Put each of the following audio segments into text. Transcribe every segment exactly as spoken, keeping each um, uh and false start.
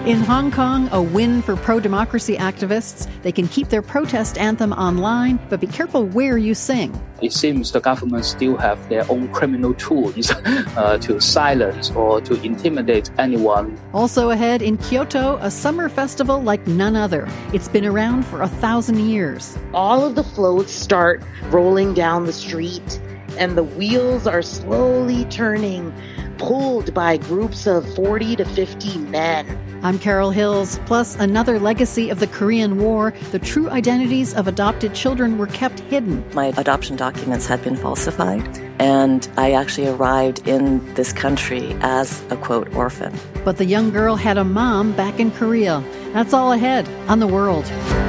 In Hong Kong, a win for pro-democracy activists. They can keep their protest anthem online, but be careful where you sing. It seems the government still have their own criminal tools uh, to silence or to intimidate anyone. Also ahead in Kyoto, a summer festival like none other. It's been around for a thousand years. All of the floats start rolling down the street, and the wheels are slowly turning, pulled by groups of forty to fifty men. I'm Carol Hills. Plus, another legacy of the Korean War. The true identities of adopted children were kept hidden. My adoption documents had been falsified, and I actually arrived in this country as a, quote, orphan. But the young girl had a mom back in Korea. That's all ahead on The World.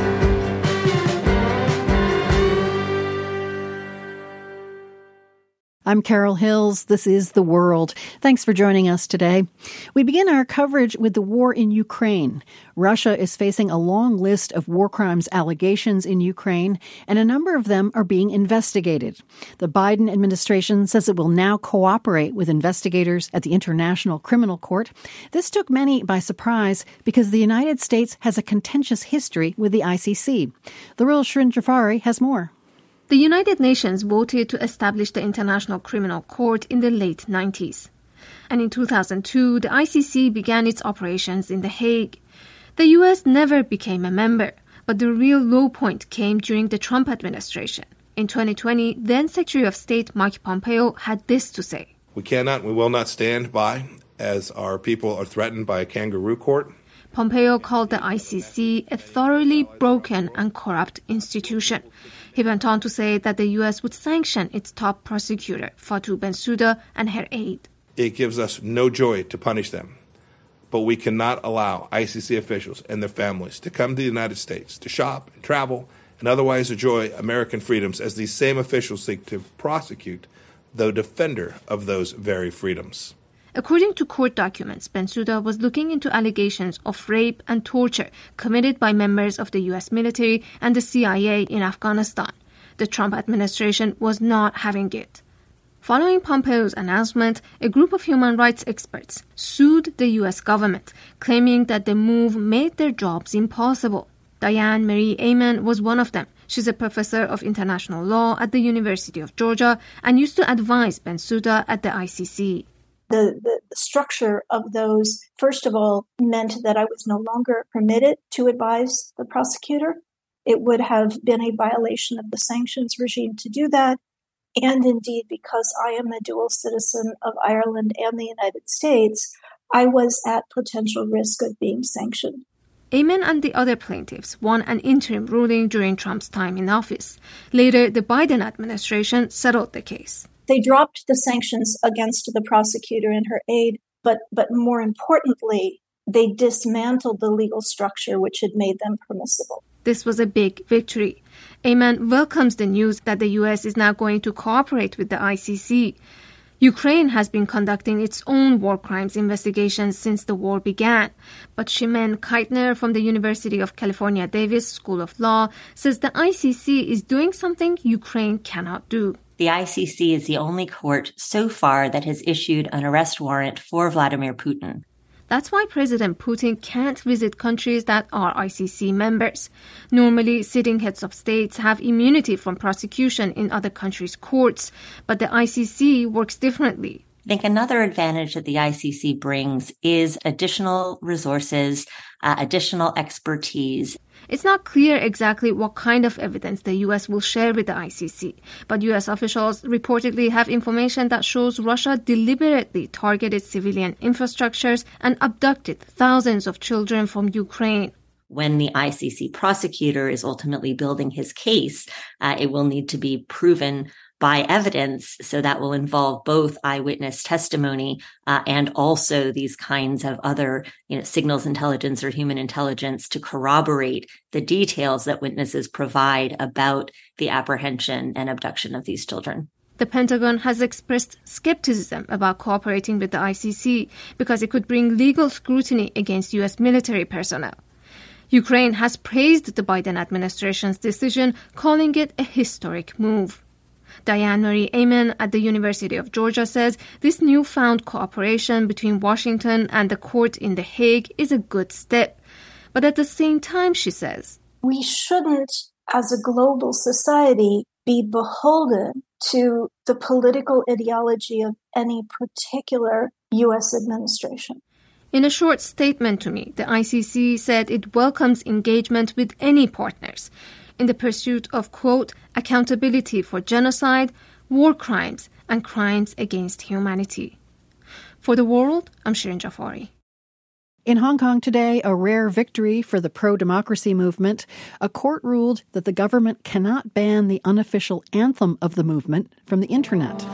I'm Carol Hills. This is The World. Thanks for joining us today. We begin our coverage with the war in Ukraine. Russia is facing a long list of war crimes allegations in Ukraine, and a number of them are being investigated. The Biden administration says it will now cooperate with investigators at the International Criminal Court. This took many by surprise because the United States has a contentious history with the I C C. Laril Srinjafari has more. The United Nations voted to establish the International Criminal Court in the late nineties. And in two thousand two, the I C C began its operations in The Hague. The U S never became a member, but the real low point came during the Trump administration. In twenty twenty, then Secretary of State Mike Pompeo had this to say. We cannot, we will not stand by as our people are threatened by a kangaroo court. Pompeo called the I C C a thoroughly broken and corrupt institution. He went on to say that the U S would sanction its top prosecutor, Fatou Bensouda, and her aide. It gives us no joy to punish them, but we cannot allow I C C officials and their families to come to the United States to shop and travel and otherwise enjoy American freedoms as these same officials seek to prosecute the defender of those very freedoms. According to court documents, Bensouda was looking into allegations of rape and torture committed by members of the U S military and the C I A in Afghanistan. The Trump administration was not having it. Following Pompeo's announcement, a group of human rights experts sued the U S government, claiming that the move made their jobs impossible. Diane Marie Amen was one of them. She's a professor of international law at the University of Georgia and used to advise Bensouda at the I C C. The, the structure of those, first of all, meant that I was no longer permitted to advise the prosecutor. It would have been a violation of the sanctions regime to do that. And indeed, because I am a dual citizen of Ireland and the United States, I was at potential risk of being sanctioned. Amen and the other plaintiffs won an interim ruling during Trump's time in office. Later, the Biden administration settled the case. They dropped the sanctions against the prosecutor and her aide, but but more importantly, they dismantled the legal structure which had made them permissible. This was a big victory. Amen welcomes the news that the U S is now going to cooperate with the I C C. Ukraine has been conducting its own war crimes investigations since the war began. But Shimen Keitner from the University of California Davis School of Law says the I C C is doing something Ukraine cannot do. The I C C is the only court so far that has issued an arrest warrant for Vladimir Putin. That's why President Putin can't visit countries that are I C C members. Normally, sitting heads of states have immunity from prosecution in other countries' courts, but the I C C works differently. I think another advantage that the I C C brings is additional resources, uh, additional expertise. It's not clear exactly what kind of evidence the U S will share with the I C C, but U S officials reportedly have information that shows Russia deliberately targeted civilian infrastructures and abducted thousands of children from Ukraine. When the I C C prosecutor is ultimately building his case, uh, it will need to be proven by evidence, so that will involve both eyewitness testimony uh, and also these kinds of other, you know, signals intelligence or human intelligence to corroborate the details that witnesses provide about the apprehension and abduction of these children. The Pentagon has expressed skepticism about cooperating with the I C C because it could bring legal scrutiny against U S military personnel. Ukraine has praised the Biden administration's decision, calling it a historic move. Diane Marie Amen at the University of Georgia says this newfound cooperation between Washington and the court in The Hague is a good step. But at the same time, she says, we shouldn't, as a global society, be beholden to the political ideology of any particular U S administration. In a short statement to me, the I C C said it welcomes engagement with any partners in the pursuit of, quote, accountability for genocide, war crimes, and crimes against humanity. For The World, I'm Shirin Jafari. In Hong Kong today, a rare victory for the pro-democracy movement. A court ruled that the government cannot ban the unofficial anthem of the movement from the internet.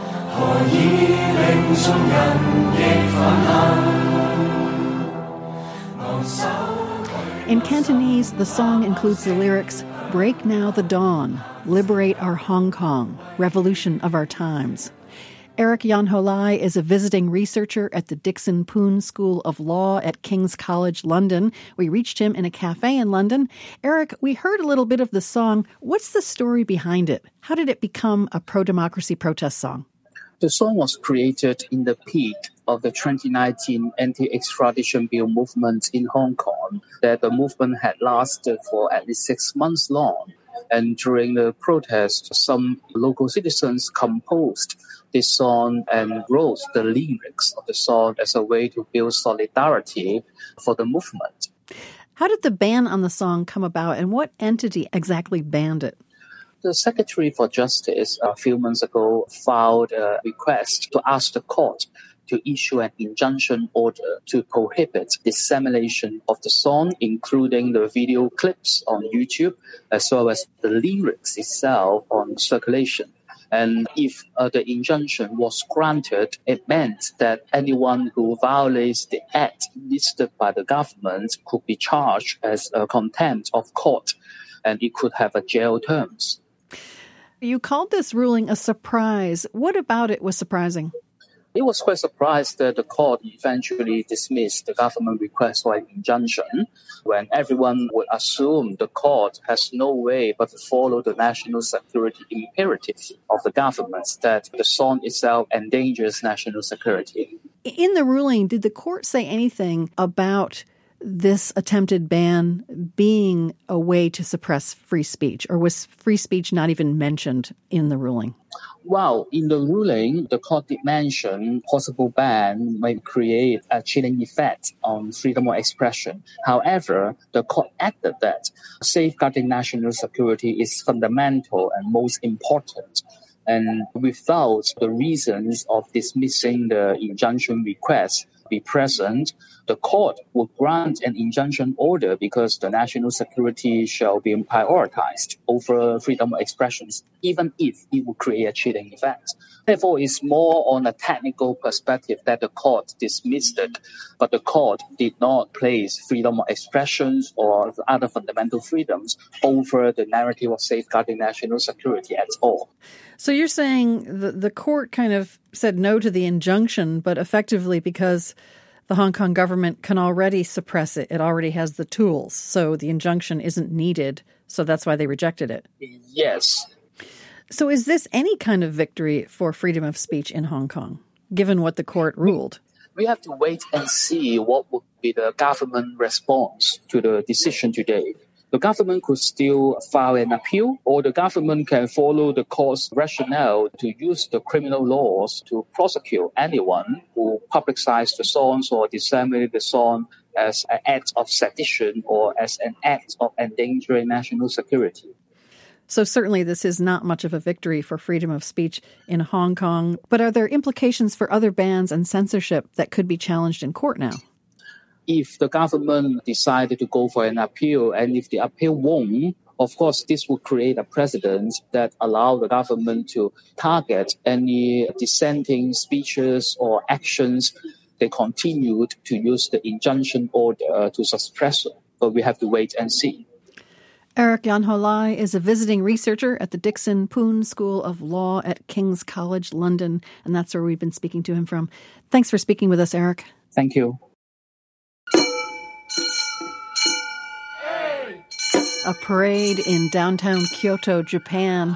In Cantonese, the song includes the lyrics, "Break now the dawn, liberate our Hong Kong, revolution of our times." Eric Yan Ho Lai is a visiting researcher at the Dickson Poon School of Law at King's College London. We reached him in a cafe in London. Eric, we heard a little bit of the song. What's the story behind it? How did it become a pro-democracy protest song? The song was created in the peak of the twenty nineteen anti-extradition bill movement in Hong Kong, that the movement had lasted for at least six months long. And during the protest, some local citizens composed this song and wrote the lyrics of the song as a way to build solidarity for the movement. How did the ban on the song come about, and what entity exactly banned it? The Secretary for Justice a few months ago filed a request to ask the court to issue an injunction order to prohibit dissemination of the song, including the video clips on YouTube, as well as the lyrics itself on circulation. And if uh, the injunction was granted, it meant that anyone who violates the act listed by the government could be charged as a contempt of court, and it could have a jail terms. You called this ruling a surprise. What about it was surprising? It was quite surprised that the court eventually dismissed the government request for an injunction, when everyone would assume the court has no way but to follow the national security imperative of the government, that the song itself endangers national security. In the ruling, did the court say anything about this attempted ban being a way to suppress free speech, or was free speech not even mentioned in the ruling? Well, in the ruling, the court did mention possible ban might create a chilling effect on freedom of expression. However, the court added that safeguarding national security is fundamental and most important. And without the reasons of dismissing the injunction request be present, the court would grant an injunction order because the national security shall be prioritized over freedom of expressions, even if it would create a chilling effect. Therefore, it's more on a technical perspective that the court dismissed it, but the court did not place freedom of expressions or other fundamental freedoms over the narrative of safeguarding national security at all. So you're saying the, the court kind of said no to the injunction, but effectively because the Hong Kong government can already suppress it, it already has the tools, so the injunction isn't needed, so that's why they rejected it. Yes. So is this any kind of victory for freedom of speech in Hong Kong, given what the court ruled? We have to wait and see what would be the government response to the decision today. The government could still file an appeal, or the government can follow the court's rationale to use the criminal laws to prosecute anyone who publicized the songs or disseminated the song as an act of sedition or as an act of endangering national security. So certainly this is not much of a victory for freedom of speech in Hong Kong, but are there implications for other bans and censorship that could be challenged in court now? If the government decided to go for an appeal, and if the appeal won, of course, this would create a precedent that allow the government to target any dissenting speeches or actions. They continued to use the injunction order to suppress it, but we have to wait and see. Eric Yan Ho Lai is a visiting researcher at the Dickson Poon School of Law at King's College London, and that's where we've been speaking to him from. Thanks for speaking with us, Eric. Thank you. A parade in downtown Kyoto, Japan.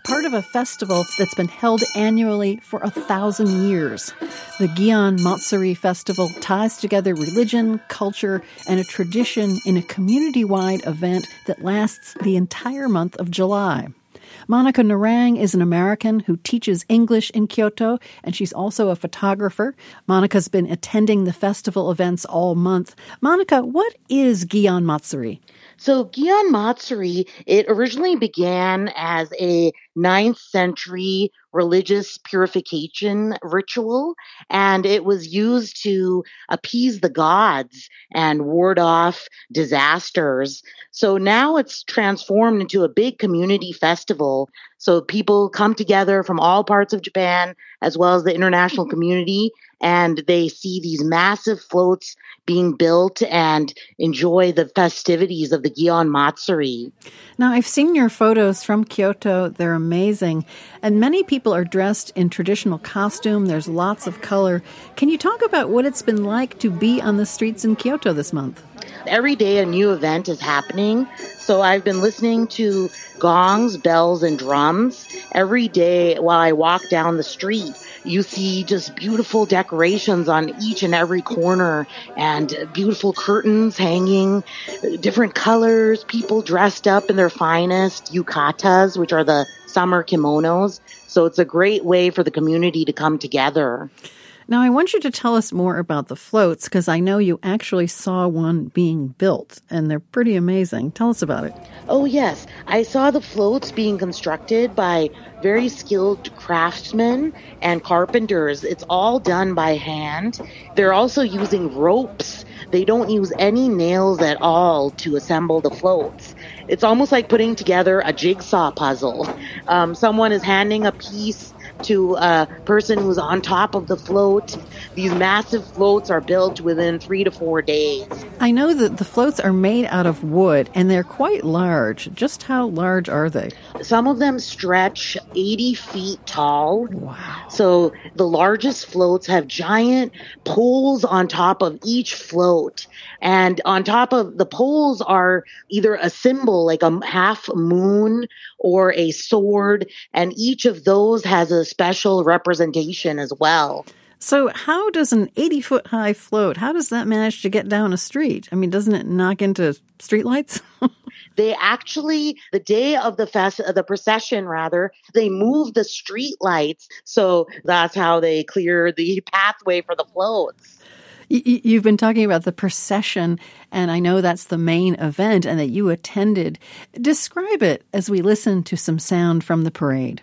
part of a festival that's been held annually for a thousand years. The Gion Matsuri Festival ties together religion, culture, and a tradition in a community-wide event that lasts the entire month of July. Monica Narang is an American who teaches English in Kyoto, and she's also a photographer. Monica's been attending the festival events all month. Monica, what is Gion Matsuri? So Gion Matsuri, it originally began as a ninth century religious purification ritual, and it was used to appease the gods and ward off disasters. So now it's transformed into a big community festival. So people come together from all parts of Japan, as well as the international community, and they see these massive floats being built and enjoy the festivities of the Gion Matsuri. Now, I've seen your photos from Kyoto. They're amazing. And many people are dressed in traditional costume. There's lots of color. Can you talk about what it's been like to be on the streets in Kyoto this month? Every day a new event is happening. So I've been listening to gongs, bells, and drums every day while I walk down the street. You see just beautiful decorations on each and every corner and beautiful curtains hanging, different colors, people dressed up in their finest yukatas, which are the summer kimonos. So it's a great way for the community to come together. Now, I want you to tell us more about the floats, because I know you actually saw one being built, and they're pretty amazing. Tell us about it. Oh, yes. I saw the floats being constructed by very skilled craftsmen and carpenters. It's all done by hand. They're also using ropes. They don't use any nails at all to assemble the floats. It's almost like putting together a jigsaw puzzle. Um, someone is handing a piece to a person who's on top of the float. These massive floats are built within three to four days. I know that the floats are made out of wood, and they're quite large. Just how large are they? Some of them stretch eighty feet tall. Wow. So the largest floats have giant poles on top of each float. And on top of the poles are either a symbol like a half moon or a sword, and each of those has a special representation as well. So how does an eighty-foot-high float, how does that manage to get down a street? I mean, doesn't it knock into streetlights? They actually, the day of the fest, the procession rather, they move the street lights. So that's how they clear the pathway for the floats. You've been talking about the procession, and I know that's the main event and that you attended. Describe it as we listen to some sound from the parade.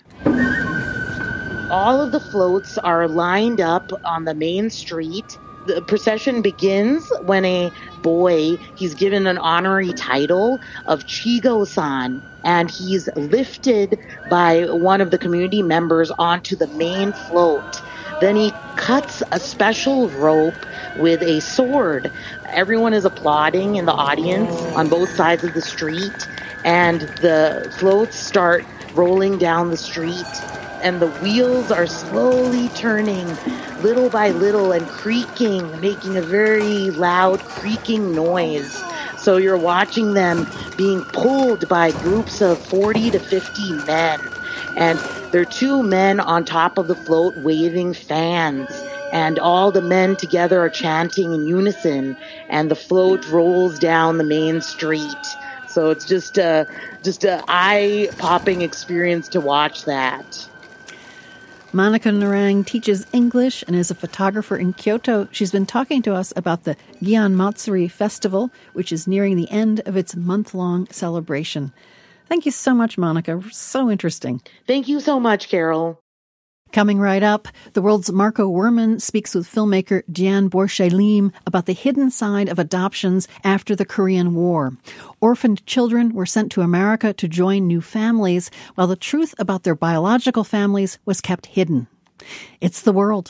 All of the floats are lined up on the main street. The procession begins when a boy, he's given an honorary title of Chigo-san, and he's lifted by one of the community members onto the main float. Then he cuts a special rope with a sword. Everyone is applauding in the audience on both sides of the street, and the floats start rolling down the street, and the wheels are slowly turning little by little and creaking, making a very loud creaking noise. So you're watching them being pulled by groups of forty to fifty men. And there are two men on top of the float waving fans. And all the men together are chanting in unison. And the float rolls down the main street. So it's just a, just a eye-popping experience to watch that. Monica Narang teaches English and is a photographer in Kyoto. She's been talking to us about the Gion Matsuri Festival, which is nearing the end of its month-long celebration. Thank you so much, Monica. So interesting. Thank you so much, Carol. Coming right up, the world's Marco Werman speaks with filmmaker Diane Borchet-Lim about the hidden side of adoptions after the Korean War. Orphaned children were sent to America to join new families, while the truth about their biological families was kept hidden. It's The World.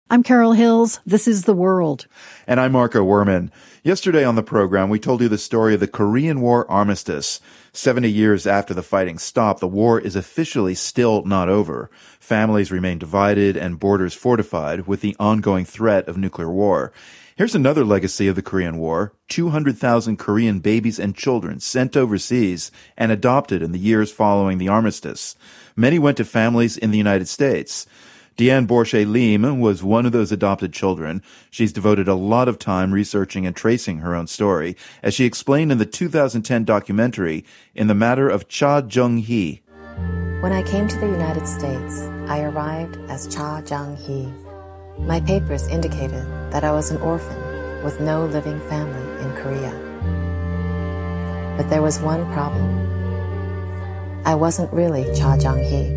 I'm Carol Hills. This is The World. And I'm Marco Werman. Yesterday on the program, we told you the story of the Korean War armistice. seventy years after the fighting stopped, the war is officially still not over. Families remain divided and borders fortified with the ongoing threat of nuclear war. Here's another legacy of the Korean War. two hundred thousand Korean babies and children sent overseas and adopted in the years following the armistice. Many went to families in the United States. Deanne Borsche Lim was one of those adopted children. She's devoted a lot of time researching and tracing her own story, as she explained in the two thousand ten documentary, In the Matter of Cha Jung-hee. When I came to the United States, I arrived as Cha Jung-hee. My papers indicated that I was an orphan with no living family in Korea. But there was one problem. I wasn't really Cha Jung-hee.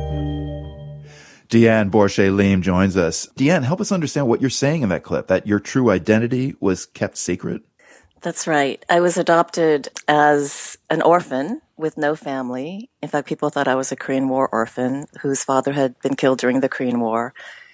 Deanne Borsche Lim joins us. Deanne, help us understand what you're saying in that clip, that your true identity was kept secret. That's right. I was adopted as an orphan with no family. In fact, people thought I was a Korean War orphan whose father had been killed during the Korean War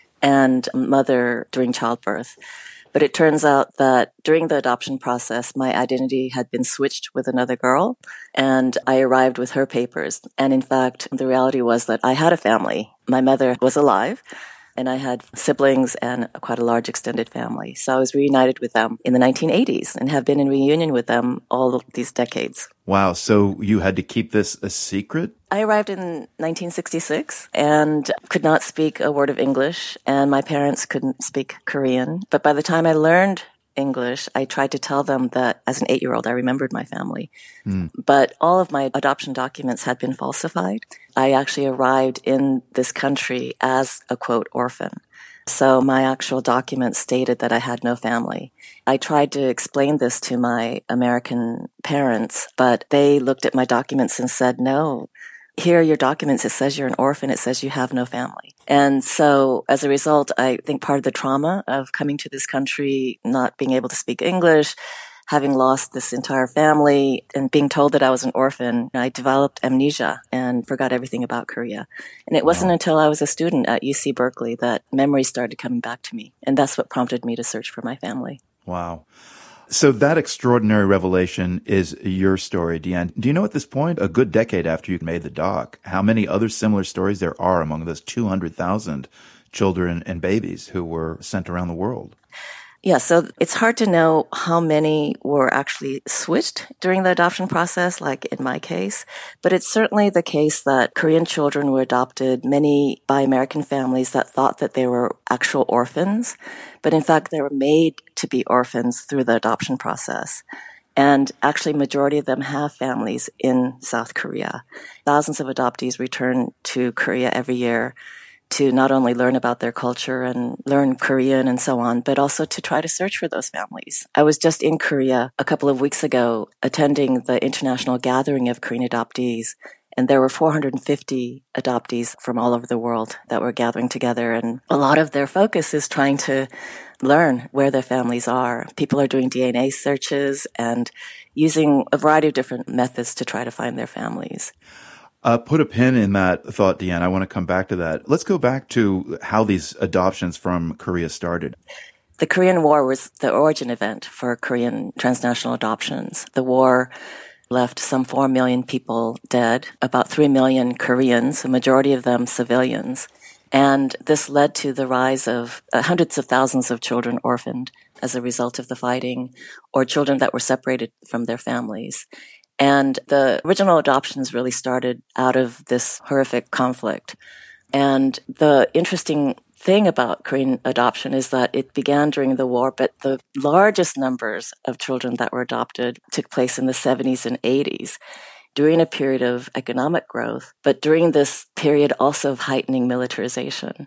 and mother during childbirth. But it turns out that during the adoption process, my identity had been switched with another girl, and I arrived with her papers. And in fact, the reality was that I had a family. My mother was alive, and I had siblings and quite a large extended family. So I was reunited with them in the nineteen eighties and have been in reunion with them all of these decades. Wow, so you had to keep this a secret? I arrived in nineteen sixty-six and could not speak a word of English, and my parents couldn't speak Korean. But by the time I learned English, I tried to tell them that as an eight-year-old, I remembered my family. Mm. But all of my adoption documents had been falsified. I actually arrived in this country as a, quote, orphan. So my actual documents stated that I had no family. I tried to explain this to my American parents, but they looked at my documents and said, no, here are your documents. It says you're an orphan. It says you have no family. And so as a result, I think part of the trauma of coming to this country, not being able to speak English, having lost this entire family and being told that I was an orphan, I developed amnesia and forgot everything about Korea. And it wasn't wow. until I was a student at U C Berkeley that memories started coming back to me. And that's what prompted me to search for my family. Wow. So that extraordinary revelation is your story, Deanne. Do you know at this point, a good decade after you made the doc, how many other similar stories there are among those two hundred thousand children and babies who were sent around the world? Yeah, so it's hard to know how many were actually switched during the adoption process, like in my case, but it's certainly the case that Korean children were adopted, many by American families that thought that they were actual orphans, but in fact they were made to be orphans through the adoption process. And actually, majority of them have families in South Korea. Thousands of adoptees return to Korea every year to not only learn about their culture and learn Korean and so on, but also to try to search for those families. I was just in Korea a couple of weeks ago attending the International Gathering of Korean Adoptees, and there were four hundred fifty adoptees from all over the world that were gathering together, and a lot of their focus is trying to learn where their families are. People are doing D N A searches and using a variety of different methods to try to find their families. Uh, put a pin in that thought, Deanne. I want to come back to that. Let's go back to how these adoptions from Korea started. The Korean War was the origin event for Korean transnational adoptions. The war left some four million people dead, about three million Koreans, a majority of them civilians. And this led to the rise of uh, hundreds of thousands of children orphaned as a result of the fighting, or children that were separated from their families. And the original adoptions really started out of this horrific conflict. And the interesting thing about Korean adoption is that it began during the war, but the largest numbers of children that were adopted took place in the seventies and eighties during a period of economic growth, but during this period also of heightening militarization.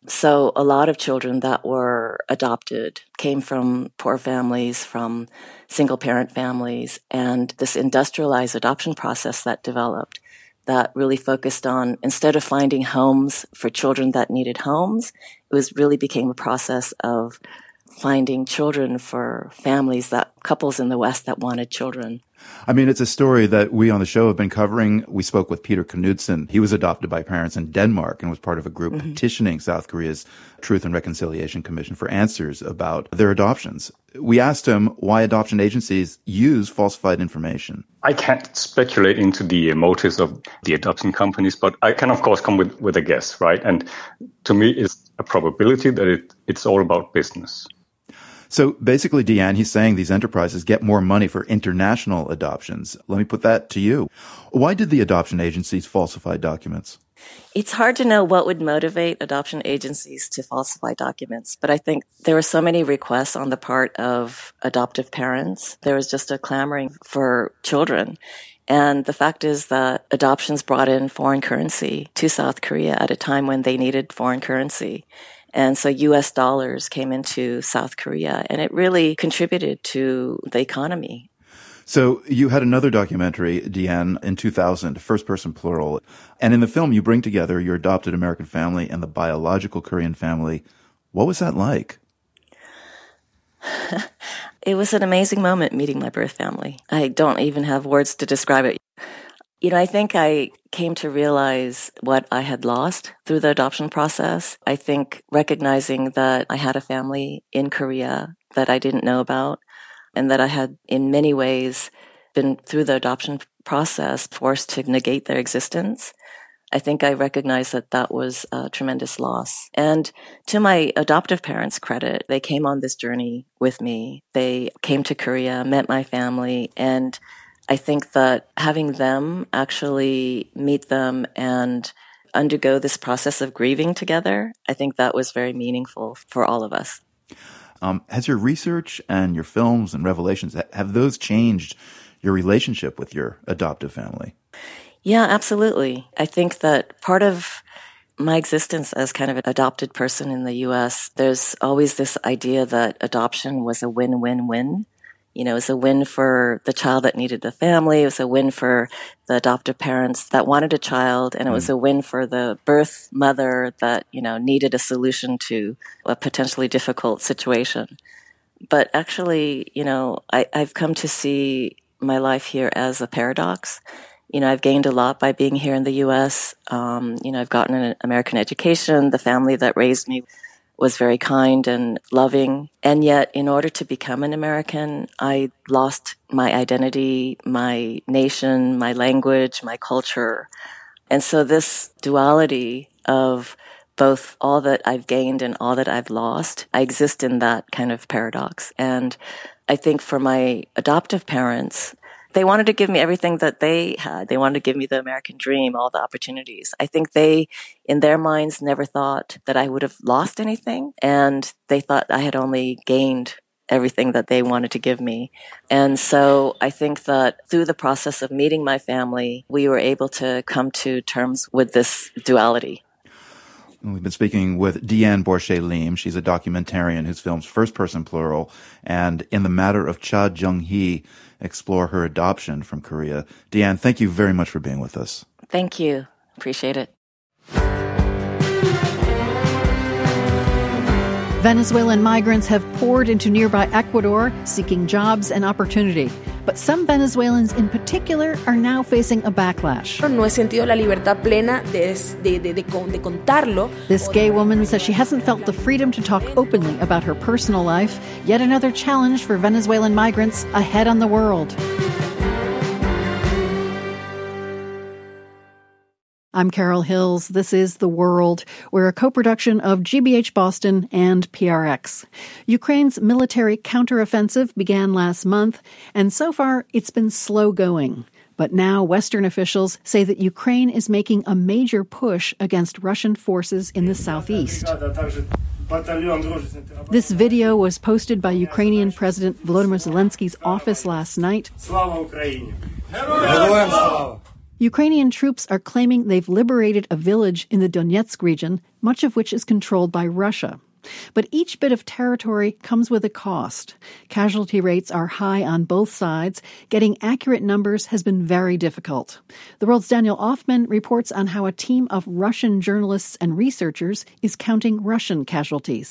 So a lot of children that were adopted came from poor families, from single-parent families, and this industrialized adoption process that developed that really focused on, instead of finding homes for children that needed homes, it was really became a process of finding children for families, that couples in the West that wanted children. I mean, it's a story that we on the show have been covering. We spoke with Peter Knudsen. He was adopted by parents in Denmark and was part of a group mm-hmm. petitioning South Korea's Truth and Reconciliation Commission for answers about their adoptions. We asked him why adoption agencies use falsified information. I can't speculate into the motives of the adoption companies, but I can, of course, come with, with a guess, right? And to me, it's a probability that it, it's all about business. So basically, Deanne, he's saying these enterprises get more money for international adoptions. Let me put that to you. Why did the adoption agencies falsify documents? It's hard to know what would motivate adoption agencies to falsify documents, but I think there were so many requests on the part of adoptive parents. There was just a clamoring for children. And the fact is that adoptions brought in foreign currency to South Korea at a time when they needed foreign currency. And so U S dollars came into South Korea, and it really contributed to the economy. So you had another documentary, Deanne, in two thousand, First Person Plural. And in the film, you bring together your adopted American family and the biological Korean family. What was that like? It was an amazing moment meeting my birth family. I don't even have words to describe it. You know, I think I came to realize what I had lost through the adoption process. I think recognizing that I had a family in Korea that I didn't know about, and that I had in many ways been through the adoption process forced to negate their existence. I think I recognized that that was a tremendous loss. And to my adoptive parents' credit, they came on this journey with me. They came to Korea, met my family, and I think that having them actually meet them and undergo this process of grieving together, I think that was very meaningful for all of us. Um, has your research and your films and revelations, have those changed your relationship with your adoptive family? Yeah, absolutely. I think that part of my existence as kind of an adopted person in the U S, there's always this idea that adoption was a win-win-win. You know, it was a win for the child that needed the family. It was a win for the adoptive parents that wanted a child. And it was a win for the birth mother that, you know, needed a solution to a potentially difficult situation. But actually, you know, I, I've come to see my life here as a paradox. You know, I've gained a lot by being here in the U S. Um, you know, I've gotten an American education. The family that raised me was very kind and loving. And yet, in order to become an American, I lost my identity, my nation, my language, my culture. And so this duality of both all that I've gained and all that I've lost, I exist in that kind of paradox. And I think for my adoptive parents, they wanted to give me everything that they had. They wanted to give me the American dream, all the opportunities. I think they, in their minds, never thought that I would have lost anything. And they thought I had only gained everything that they wanted to give me. And so I think that through the process of meeting my family, we were able to come to terms with this duality. We've been speaking with Deanne Borsche-Lim. She's a documentarian whose films First Person Plural and In the Matter of Cha Jung-hee explore her adoption from Korea. Deanne, thank you very much for being with us. Thank you. Appreciate it. Venezuelan migrants have poured into nearby Ecuador seeking jobs and opportunity. But some Venezuelans in particular are now facing a backlash. No he sentido la libertad plena de, de, de, de, de contarlo. This gay woman says she hasn't felt the freedom to talk openly about her personal life. Yet another challenge for Venezuelan migrants ahead on the world. I'm Carol Hills. This is The World. We're a co-production of G B H Boston and P R X. Ukraine's military counteroffensive began last month, and so far it's been slow going. But now Western officials say that Ukraine is making a major push against Russian forces in the southeast. This video was posted by Ukrainian President Volodymyr Zelensky's office last night. Ukrainian troops are claiming they've liberated a village in the Donetsk region, much of which is controlled by Russia. But each bit of territory comes with a cost. Casualty rates are high on both sides. Getting accurate numbers has been very difficult. The World's Daniel Offman reports on how a team of Russian journalists and researchers is counting Russian casualties.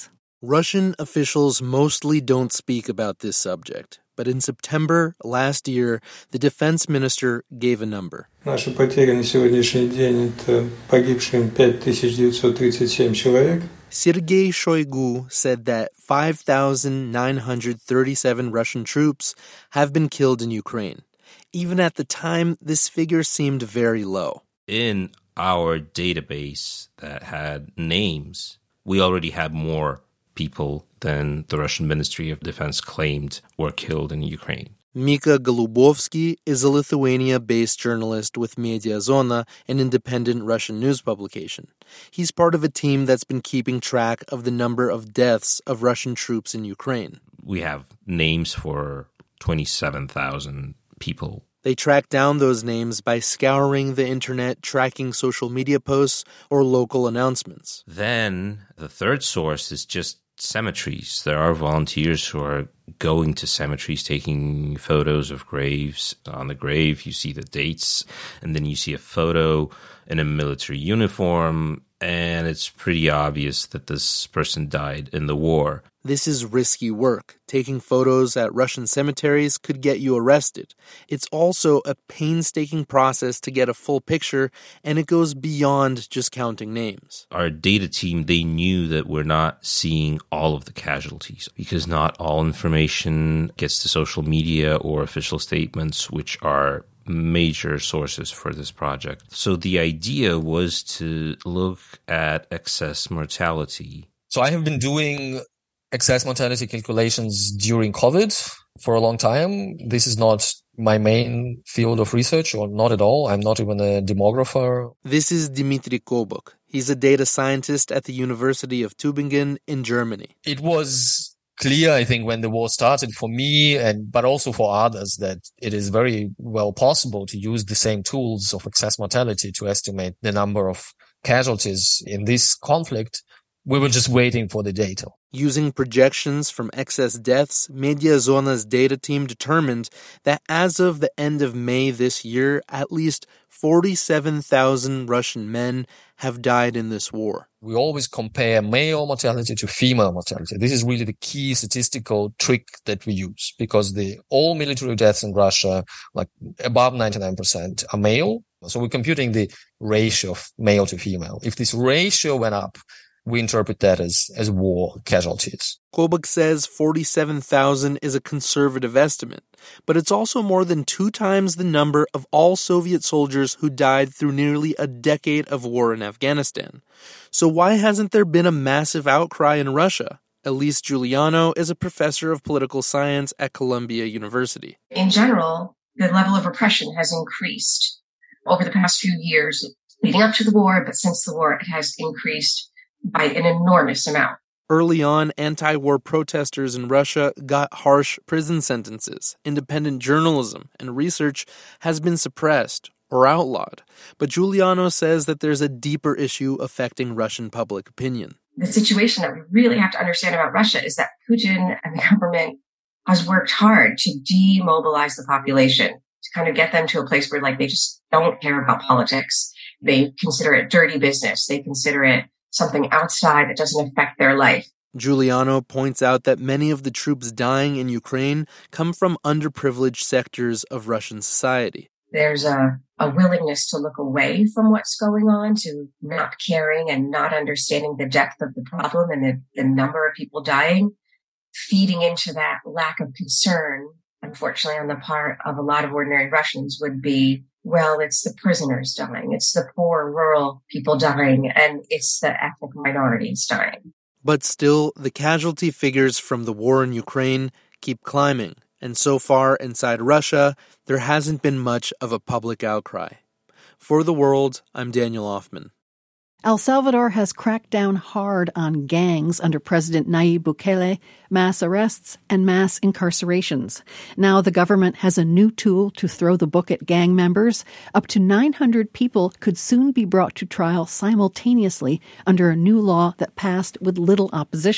Russian officials mostly don't speak about this subject, but in September last year, the defense minister gave a number. Наши потери на сегодняшний день – это погибшим пять тысяч девятьсот тридцать семь человек. Sergei Shoigu said that five thousand nine hundred thirty-seven Russian troops have been killed in Ukraine. Even at the time, this figure seemed very low. In our database that had names, we already had more people than the Russian Ministry of Defense claimed were killed in Ukraine. Mika Golubovsky is a Lithuania-based journalist with Mediazona, an independent Russian news publication. He's part of a team that's been keeping track of the number of deaths of Russian troops in Ukraine. We have names for twenty-seven thousand people. They track down those names by scouring the internet, tracking social media posts, or local announcements. Then the third source is just cemeteries. There are volunteers who are going to cemeteries, taking photos of graves. On the grave, you see the dates, and then you see a photo in a military uniform, and it's pretty obvious that this person died in the war. This is risky work. Taking photos at Russian cemeteries could get you arrested. It's also a painstaking process to get a full picture, and it goes beyond just counting names. Our data team, they knew that we're not seeing all of the casualties because not all information gets to social media or official statements, which are major sources for this project. So the idea was to look at excess mortality. So I have been doing excess mortality calculations during COVID for a long time. This is not my main field of research, or not at all. I'm not even a demographer. This is Dmitry Kobuk. He's a data scientist at the University of Tübingen in Germany. It was clear, I think, when the war started for me, and but also for others, that it is very well possible to use the same tools of excess mortality to estimate the number of casualties in this conflict. We were just waiting for the data. Using projections from excess deaths, Mediazona's data team determined that as of the end of May this year, at least forty-seven thousand Russian men have died in this war. We always compare male mortality to female mortality. This is really the key statistical trick that we use, because the all military deaths in Russia, like above ninety-nine percent, are male. So we're computing the ratio of male to female. If this ratio went up, we interpret that as, as war casualties. Kobuk says forty-seven thousand is a conservative estimate, but it's also more than two times the number of all Soviet soldiers who died through nearly a decade of war in Afghanistan. So why hasn't there been a massive outcry in Russia? Elise Giuliano is a professor of political science at Columbia University. In general, the level of repression has increased over the past few years leading up to the war, but since the war, it has increased by an enormous amount. Early on, anti-war protesters in Russia got harsh prison sentences. Independent journalism and research has been suppressed or outlawed. But Giuliano says that there's a deeper issue affecting Russian public opinion. The situation that we really have to understand about Russia is that Putin and the government has worked hard to demobilize the population, to kind of get them to a place where, like, they just don't care about politics. They consider it dirty business. They consider it something outside that doesn't affect their life. Giuliano points out that many of the troops dying in Ukraine come from underprivileged sectors of Russian society. There's a, a willingness to look away from what's going on, to not caring and not understanding the depth of the problem and the, the number of people dying, feeding into that lack of concern, unfortunately, on the part of a lot of ordinary Russians would be, well, it's the prisoners dying, it's the poor rural people dying, and it's the ethnic minorities dying. But still, the casualty figures from the war in Ukraine keep climbing, and so far inside Russia, there hasn't been much of a public outcry. For The World, I'm Daniel Hoffman. El Salvador has cracked down hard on gangs under President Nayib Bukele, mass arrests and mass incarcerations. Now the government has a new tool to throw the book at gang members. Up to nine hundred people could soon be brought to trial simultaneously under a new law that passed with little opposition.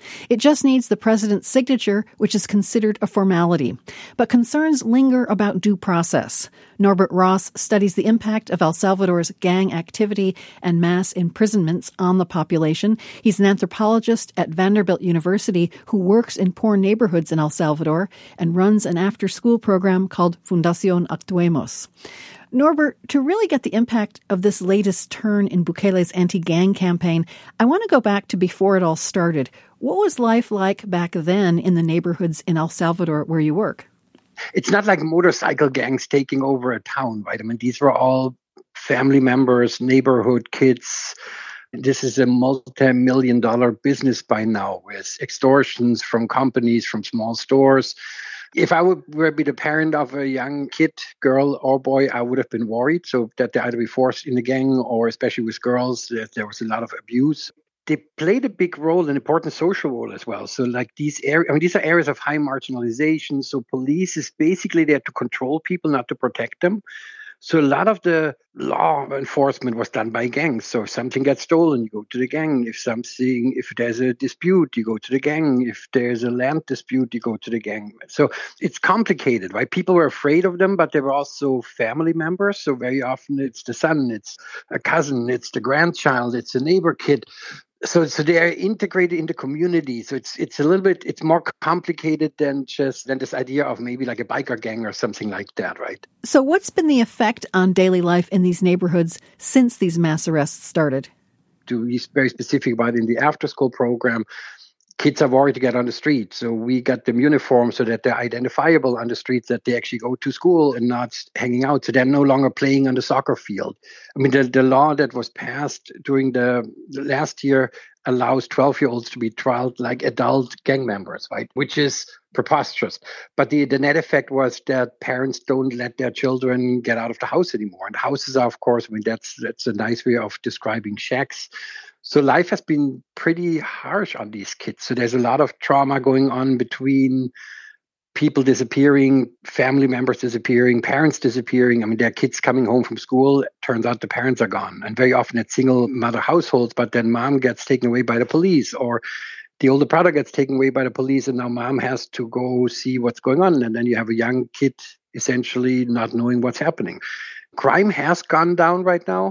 It just needs the president's signature, which is considered a formality. But concerns linger about due process. Norbert Ross studies the impact of El Salvador's gang activity and mass imprisonments on the population. He's an anthropologist at Vanderbilt University who works in poor neighborhoods in El Salvador and runs an after-school program called Fundación Actuemos. Norbert, to really get the impact of this latest turn in Bukele's anti-gang campaign, I want to go back to before it all started. What was life like back then in the neighborhoods in El Salvador where you work? It's not like motorcycle gangs taking over a town, right? I mean, these were all family members, neighborhood kids. This is a multi-million dollar business by now with extortions from companies, from small stores. If I would were be the parent of a young kid, girl or boy, I would have been worried. So that they either be forced in the gang or especially with girls, that there was a lot of abuse. They played a big role, an important social role as well. So like these areas, I mean, these are areas of high marginalization. So police is basically there to control people, not to protect them. So a lot of the law enforcement was done by gangs. So if something gets stolen, you go to the gang. If something, if there's a dispute, you go to the gang. If there's a land dispute, you go to the gang. So it's complicated, right? People were afraid of them, but they were also family members. So very often it's the son, it's a cousin, it's the grandchild, it's a neighbor kid. So, so they are integrated in the community. So it's it's a little bit it's more complicated than just than this idea of maybe like a biker gang or something like that, right? So, what's been the effect on daily life in these neighborhoods since these mass arrests started? To be very specific about it, in the after-school program, kids are worried to get on the street. So we got them uniforms so that they're identifiable on the streets, that they actually go to school and not hanging out. So they're no longer playing on the soccer field. I mean, the, the law that was passed during the, the last year allows twelve-year-olds to be trialed like adult gang members, right? Which is preposterous. But the, the net effect was that parents don't let their children get out of the house anymore. And houses are, of course, I mean, that's that's a nice way of describing shacks. So life has been pretty harsh on these kids. So there's a lot of trauma going on between people disappearing, family members disappearing, parents disappearing. I mean, there are kids coming home from school. It turns out the parents are gone. And very often it's single mother households, but then mom gets taken away by the police, or the older brother gets taken away by the police, and now mom has to go see what's going on. And then you have a young kid essentially not knowing what's happening. Crime has gone down right now,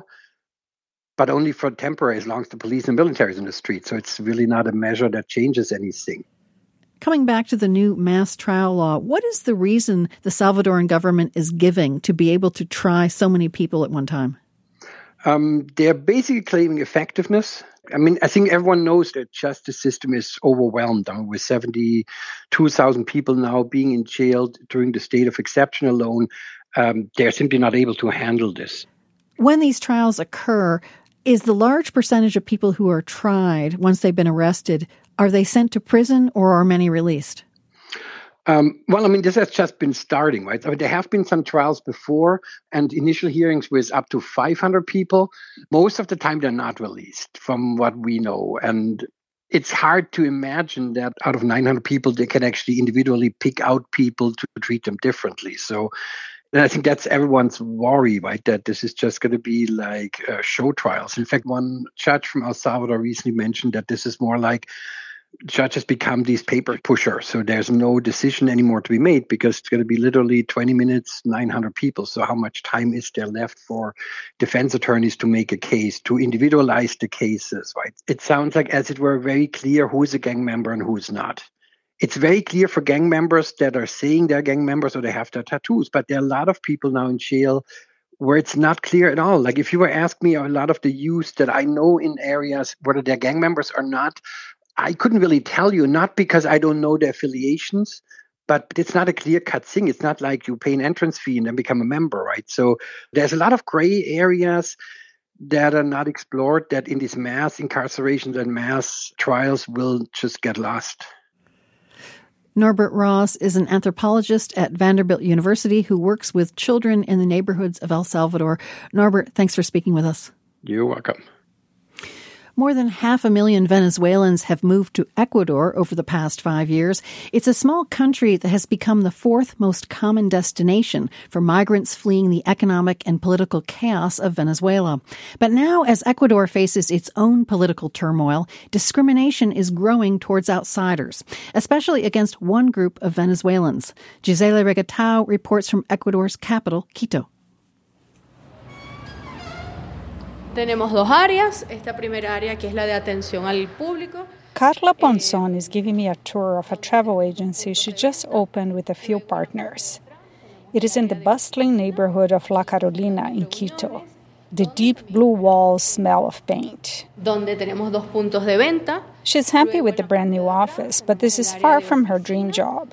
but only for temporary, as long as the police and military is in the street. So it's really not a measure that changes anything. Coming back to the new mass trial law, what is the reason the Salvadoran government is giving to be able to try so many people at one time? Um, they're basically claiming effectiveness. I mean, I think everyone knows that justice system is overwhelmed. I mean, with seventy-two thousand people now being in jail during the state of exception alone, um, they're simply not able to handle this. When these trials occur, is the large percentage of people who are tried, once they've been arrested, are they sent to prison or are many released? Um, well, I mean, this has just been starting, right? I mean, there have been some trials before, and initial hearings with up to five hundred people. Most of the time, they're not released, from what we know. And it's hard to imagine that out of nine hundred people, they can actually individually pick out people to treat them differently. So and I think that's everyone's worry, right, that this is just going to be like uh, show trials. In fact, one judge from El Salvador recently mentioned that this is more like judges become these paper pushers. So there's no decision anymore to be made because it's going to be literally twenty minutes, nine hundred people. So how much time is there left for defense attorneys to make a case, to individualize the cases, right? It sounds like as it were very clear who is a gang member and who is not. It's very clear for gang members that are saying they're gang members or they have their tattoos, but there are a lot of people now in jail where it's not clear at all. Like if you were asking me, a lot of the youth that I know in areas, whether they're gang members or not, I couldn't really tell you, not because I don't know their affiliations, but it's not a clear-cut thing. It's not like you pay an entrance fee and then become a member, right? So there's a lot of gray areas that are not explored that in these mass incarcerations and mass trials will just get lost. Norbert Ross is an anthropologist at Vanderbilt University who works with children in the neighborhoods of El Salvador. Norbert, thanks for speaking with us. You're welcome. More than half a million Venezuelans have moved to Ecuador over the past five years. It's a small country that has become the fourth most common destination for migrants fleeing the economic and political chaos of Venezuela. But now, as Ecuador faces its own political turmoil, discrimination is growing towards outsiders, especially against one group of Venezuelans. Gisela Regatao reports from Ecuador's capital, Quito. Tenemos dos áreas. Esta primera área que es la de atención al público. Carla Ponzon is giving me a tour of a travel agency she just opened with a few partners. It is in the bustling neighborhood of La Carolina in Quito. The deep blue walls smell of paint. Donde tenemos dos puntos de venta. She's happy with the brand new office, but this is far from her dream job.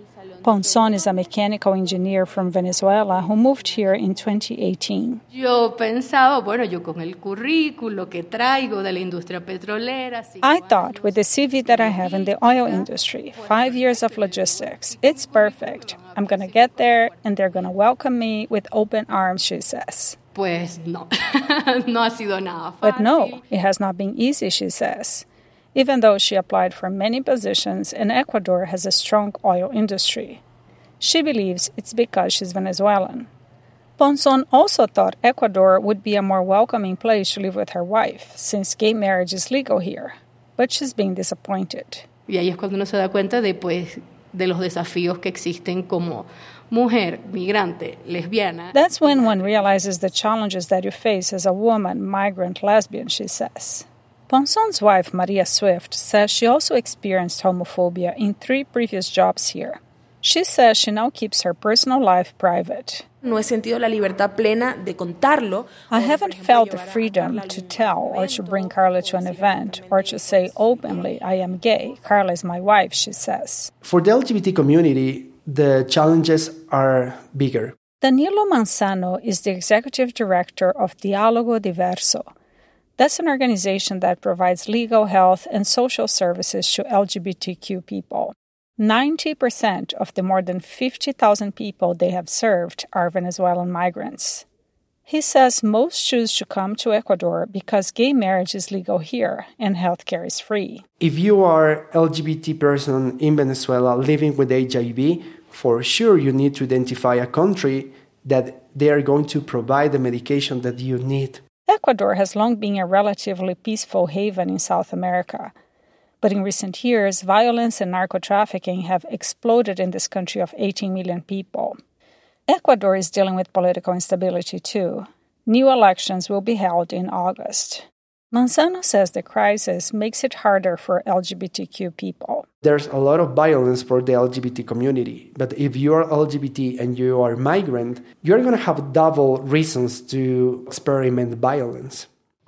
Ponzon is a mechanical engineer from Venezuela who moved here in twenty eighteen. Yo pensaba, bueno, yo con el currículo que traigo de la industria petrolera. I thought with the C V that I have in the oil industry, five years of logistics, it's perfect. I'm going to get there and they're going to welcome me with open arms, she says. Pues no, no ha sido nada fácil. But no, it has not been easy, she says. Even though she applied for many positions and Ecuador has a strong oil industry. She believes it's because she's Venezuelan. Ponzon also thought Ecuador would be a more welcoming place to live with her wife, since gay marriage is legal here. But she's being disappointed. Y ahí es cuando uno se da cuenta de, pues, de los desafíos que existen como mujer, migrante, lesbiana. That's when one realizes the challenges that you face as a woman, migrant, lesbian, she says. Ponzon's wife, Maria Swift, says she also experienced homophobia in three previous jobs here. She says she now keeps her personal life private. No he sentido la libertad plena de contarlo. I haven't felt the freedom to tell or to bring Carla to an event or to say openly, I am gay. Carla is my wife, she says. For the L G B T community, the challenges are bigger. Danilo Manzano is the executive director of Diálogo Diverso. That's an organization that provides legal, health, and social services to L G B T Q people. ninety percent of the more than fifty thousand people they have served are Venezuelan migrants. He says most choose to come to Ecuador because gay marriage is legal here and healthcare is free. If you are L G B T person in Venezuela living with H I V, for sure you need to identify a country that they are going to provide the medication that you need. Ecuador has long been a relatively peaceful haven in South America. But in recent years, violence and narco-trafficking have exploded in this country of eighteen million people. Ecuador is dealing with political instability too. New elections will be held in August. Manzano says the crisis makes it harder for L G B T Q people. There's a lot of violence for the L G B T community, but if you are L G B T and you are migrant, you're going to have double reasons to experiment violence.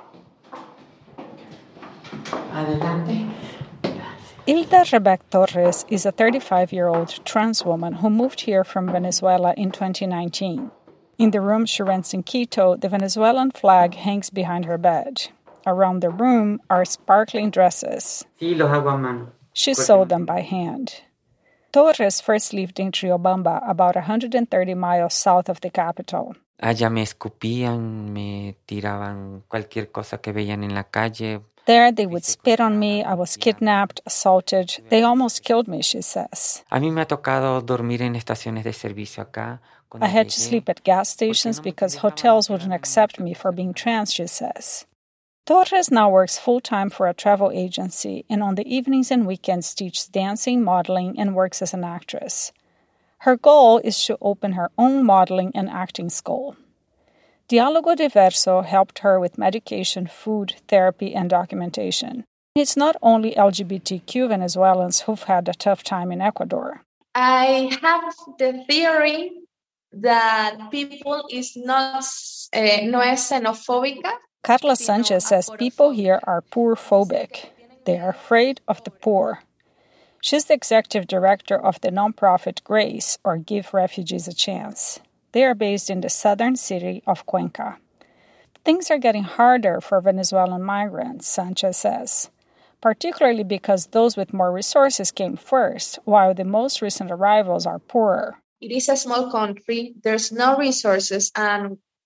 Adelante. Hilda Rebec Torres is a thirty-five-year-old trans woman who moved here from Venezuela in twenty nineteen. In the room she rents in Quito, the Venezuelan flag hangs behind her bed. Around the room are sparkling dresses. She sewed them by hand. Torres first lived in Riobamba, about one hundred thirty miles south of the capital. Allá me escupían, me tiraban cualquier cosa que veían en la calle. There they would spit on me. I was kidnapped, assaulted. They almost killed me, she says. A mí me ha tocado dormir en estaciones de servicio acá. I had to sleep at gas stations because hotels wouldn't accept me for being trans, she says. Torres now works full-time for a travel agency and on the evenings and weekends teaches dancing, modeling, and works as an actress. Her goal is to open her own modeling and acting school. Diálogo Diverso helped her with medication, food, therapy, and documentation. It's not only L G B T Q Venezuelans who've had a tough time in Ecuador. I have the theory that people is not uh, no es xenofóbica. Carla Sanchez says people here are poor-phobic. They are afraid of the poor. She's the executive director of the nonprofit GRACE, or Give Refugees a Chance. They are based in the southern city of Cuenca. Things are getting harder for Venezuelan migrants, Sanchez says, particularly because those with more resources came first, while the most recent arrivals are poorer. It is a small country, there's no resources, and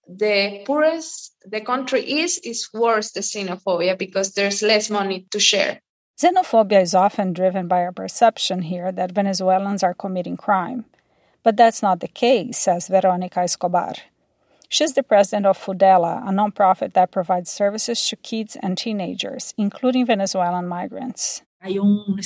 the poorest the country is, is worse the xenophobia because there's less money to share. Xenophobia is often driven by a perception here that Venezuelans are committing crime. But that's not the case, says Veronica Escobar. She's the president of Fudela, a nonprofit that provides services to kids and teenagers, including Venezuelan migrants. There's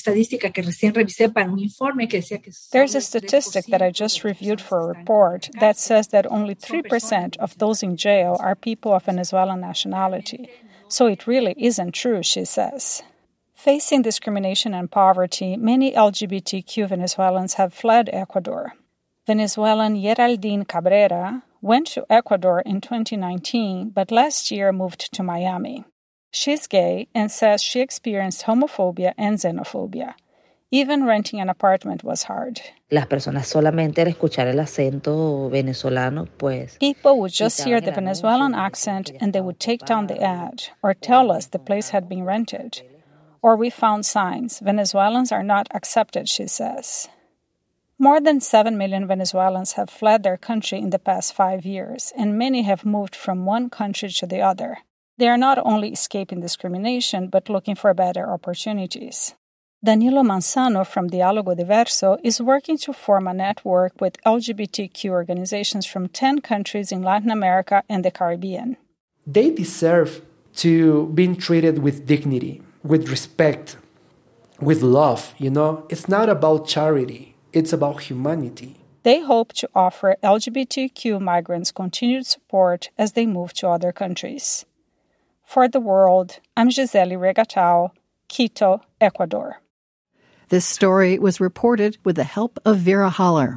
a statistic that I just reviewed for a report that says that only three percent of those in jail are people of Venezuelan nationality. So it really isn't true, she says. Facing discrimination and poverty, many L G B T Q Venezuelans have fled Ecuador. Venezuelan Yeraldine Cabrera went to Ecuador in twenty nineteen, but last year moved to Miami. She's gay and says she experienced homophobia and xenophobia. Even renting an apartment was hard. Las personas solamente al escuchar el acento venezolano, pues... People would just hear the Venezuelan accent and they would take down the ad or tell us the place had been rented. Or we found signs. Venezuelans are not accepted, she says. More than seven million Venezuelans have fled their country in the past five years, and many have moved from one country to the other. They are not only escaping discrimination, but looking for better opportunities. Danilo Manzano from Diálogo Diverso is working to form a network with L G B T Q organizations from ten countries in Latin America and the Caribbean. They deserve to be treated with dignity, with respect, with love, you know? It's not about charity. It's about humanity. They hope to offer L G B T Q migrants continued support as they move to other countries. For The World, I'm Gisele Regatao, Quito, Ecuador. This story was reported with the help of Vera Haller.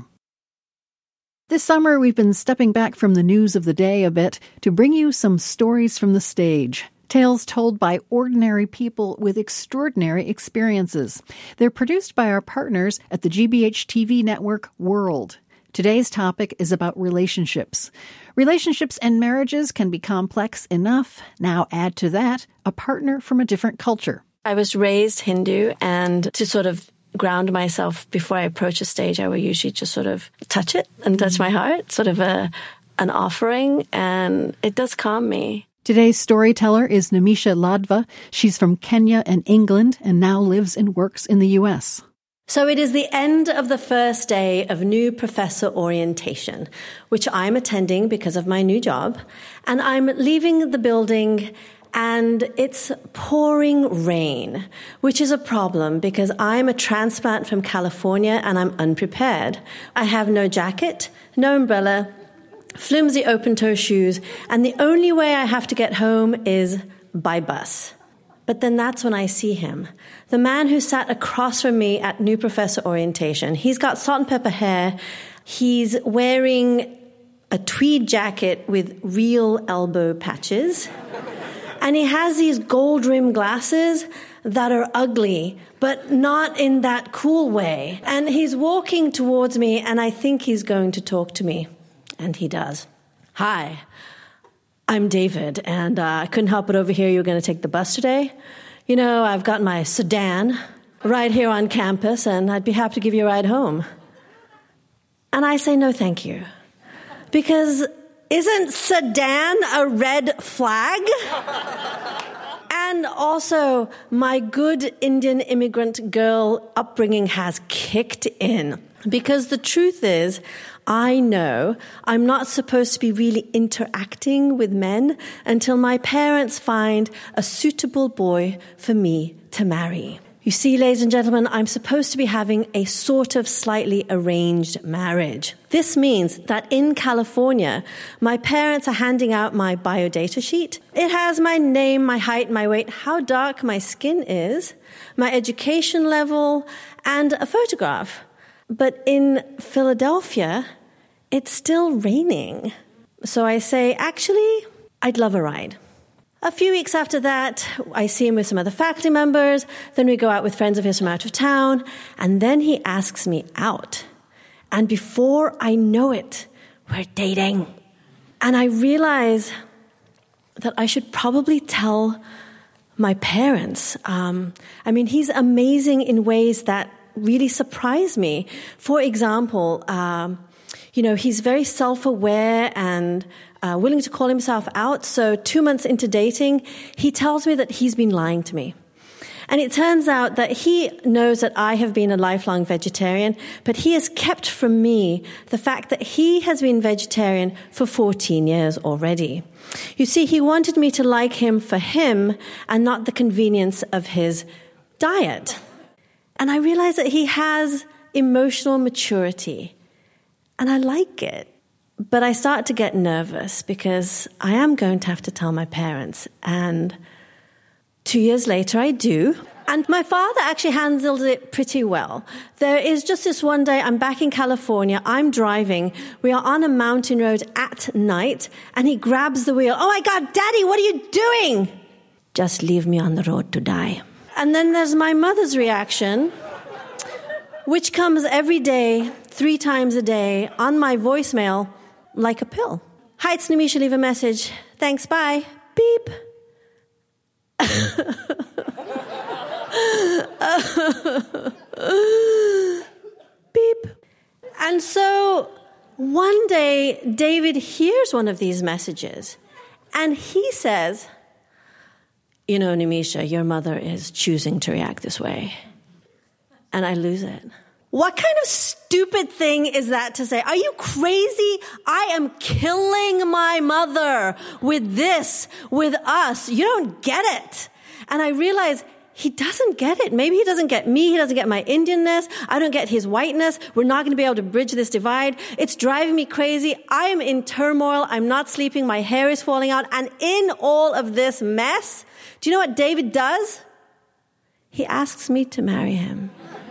This summer, we've been stepping back from the news of the day a bit to bring you some stories from the stage. Tales told by ordinary people with extraordinary experiences. They're produced by our partners at the G B H T V network World. Today's topic is about relationships. Relationships and marriages can be complex enough. Now add to that a partner from a different culture. I was raised Hindu, and to sort of ground myself before I approach a stage, I would usually just sort of touch it and touch my heart, sort of a an offering, and it does calm me. Today's storyteller is Namisha Ladva. She's from Kenya and England and now lives and works in the U S. So it is the end of the first day of new professor orientation, which I'm attending because of my new job. And I'm leaving the building and it's pouring rain, which is a problem because I'm a transplant from California and I'm unprepared. I have no jacket, no umbrella, flimsy open-toe shoes, and the only way I have to get home is by bus. But then that's when I see him. The man who sat across from me at New Professor Orientation. He's got salt and pepper hair. He's wearing a tweed jacket with real elbow patches. And he has these gold-rimmed glasses that are ugly, but not in that cool way. And he's walking towards me, and I think he's going to talk to me. And he does. Hi, I'm David, and uh, I couldn't help but overhear you were going to take the bus today. You know, I've got my sedan right here on campus, and I'd be happy to give you a ride home. And I say no thank you. Because isn't sedan a red flag? And also, my good Indian immigrant girl upbringing has kicked in. Because the truth is, I know I'm not supposed to be really interacting with men until my parents find a suitable boy for me to marry. You see, ladies and gentlemen, I'm supposed to be having a sort of slightly arranged marriage. This means that in California, my parents are handing out my biodata sheet. It has my name, my height, my weight, how dark my skin is, my education level, and a photograph. But in Philadelphia, it's still raining. So I say, actually, I'd love a ride. A few weeks after that, I see him with some other faculty members. Then we go out with friends of his from out of town. And then he asks me out. And before I know it, we're dating. And I realize that I should probably tell my parents. Um, I mean, he's amazing in ways that really surprise me. For example, um, you know, he's very self-aware and uh, willing to call himself out. So two months into dating, he tells me that he's been lying to me. And it turns out that he knows that I have been a lifelong vegetarian, but he has kept from me the fact that he has been vegetarian for fourteen years already. You see, he wanted me to like him for him and not the convenience of his diet. And I realize that he has emotional maturity, and I like it. But I start to get nervous because I am going to have to tell my parents, and two years later, I do. And my father actually handled it pretty well. There is just this one day, I'm back in California, I'm driving, we are on a mountain road at night, and he grabs the wheel. Oh my God, Daddy, what are you doing? Just leave me on the road to die. And then there's my mother's reaction, which comes every day, three times a day, on my voicemail, like a pill. Hi, it's Nimisha, leave a message. Thanks, bye. Beep. Beep. And so one day, David hears one of these messages, and he says, you know, Nimisha, your mother is choosing to react this way. And I lose it. What kind of stupid thing is that to say? Are you crazy? I am killing my mother with this, with us. You don't get it. And I realize he doesn't get it. Maybe he doesn't get me. He doesn't get my Indianness. I don't get his whiteness. We're not going to be able to bridge this divide. It's driving me crazy. I am in turmoil. I'm not sleeping. My hair is falling out. And in all of this mess, do you know what David does? He asks me to marry him.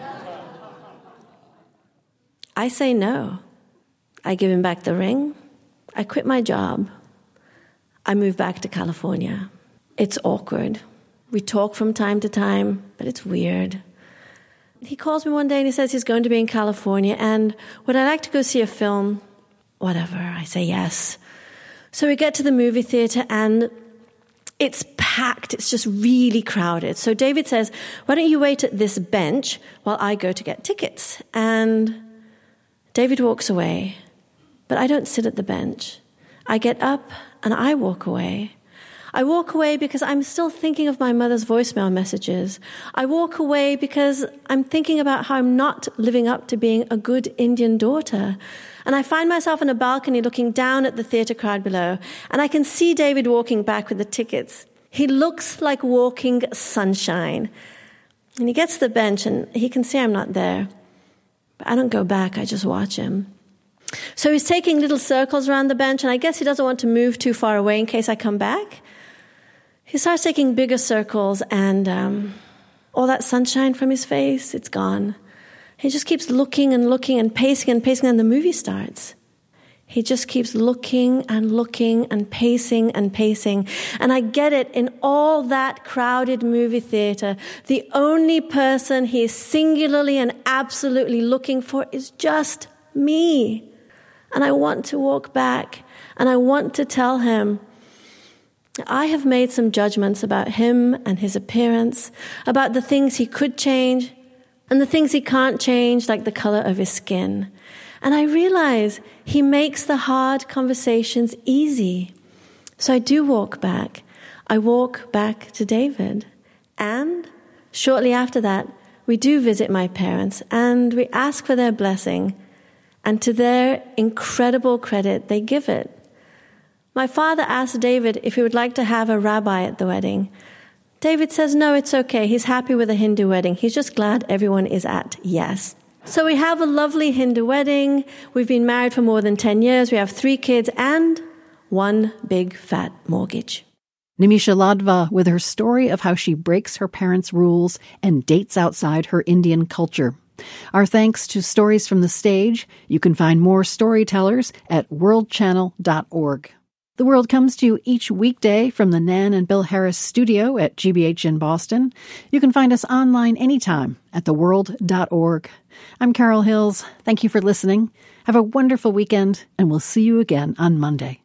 I say no. I give him back the ring. I quit my job. I move back to California. It's awkward. We talk from time to time, but it's weird. He calls me one day and he says he's going to be in California, and would I like to go see a film? Whatever. I say yes. So we get to the movie theater, and it's packed. It's just really crowded. So David says, why don't you wait at this bench while I go to get tickets? And David walks away, but I don't sit at the bench. I get up and I walk away. I walk away because I'm still thinking of my mother's voicemail messages. I walk away because I'm thinking about how I'm not living up to being a good Indian daughter. And I find myself on a balcony looking down at the theater crowd below, and I can see David walking back with the tickets. He looks like walking sunshine. And he gets to the bench and he can see I'm not there. But I don't go back, I just watch him. So he's taking little circles around the bench, and I guess he doesn't want to move too far away in case I come back. He starts taking bigger circles, and um, all that sunshine from his face, it's gone. He just keeps looking and looking and pacing and pacing, and the movie starts. He just keeps looking and looking and pacing and pacing. And I get it, in all that crowded movie theater, the only person he is singularly and absolutely looking for is just me. And I want to walk back, and I want to tell him, I have made some judgments about him and his appearance, about the things he could change and the things he can't change, like the color of his skin. And I realize he makes the hard conversations easy. So I do walk back. I walk back to David. And shortly after that, we do visit my parents, and we ask for their blessing. And to their incredible credit, they give it. My father asked David if he would like to have a rabbi at the wedding. David says, no, it's okay. He's happy with a Hindu wedding. He's just glad everyone is at yes. So we have a lovely Hindu wedding. We've been married for more than ten years. We have three kids and one big fat mortgage. Nimisha Ladva with her story of how she breaks her parents' rules and dates outside her Indian culture. Our thanks to Stories from the Stage. You can find more storytellers at world channel dot org. The World comes to you each weekday from the Nan and Bill Harris studio at G B H in Boston. You can find us online anytime at the world dot org. I'm Carol Hills. Thank you for listening. Have a wonderful weekend, and we'll see you again on Monday.